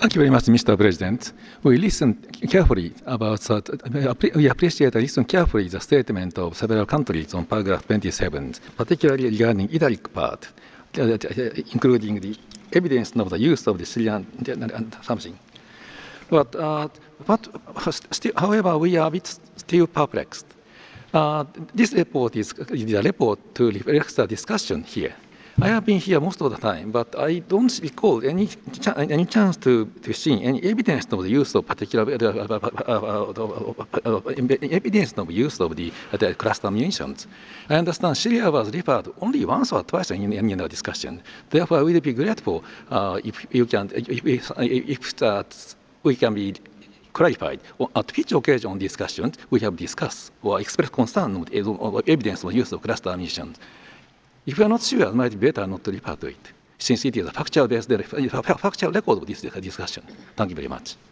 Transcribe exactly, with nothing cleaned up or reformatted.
Thank you very much, Mister President. We listened carefully about that. We appreciate and listen carefully the statement of several countries on paragraph twenty-seven, particularly regarding italic part, including the evidence of the use of the Syrian and something. But, uh, but still, however, we are a bit still perplexed. Uh, this report is, is a report to reflect the discussion here. I have been here most of the time, but I don't recall any, ch any chance to, to see any evidence of the use of particular uh, uh, uh, evidence of use of the, uh, the cluster munitions. I understand Syria was referred only once or twice in any other discussion. Therefore, I will be grateful uh, if you can, if, if, if that we can be clarified at which occasion on discussions we have discussed or expressed concern of evidence of use of cluster ammunition. If you are not sure, it might be better not to refer to it, since it is a factual based factual record of this discussion. Thank you very much.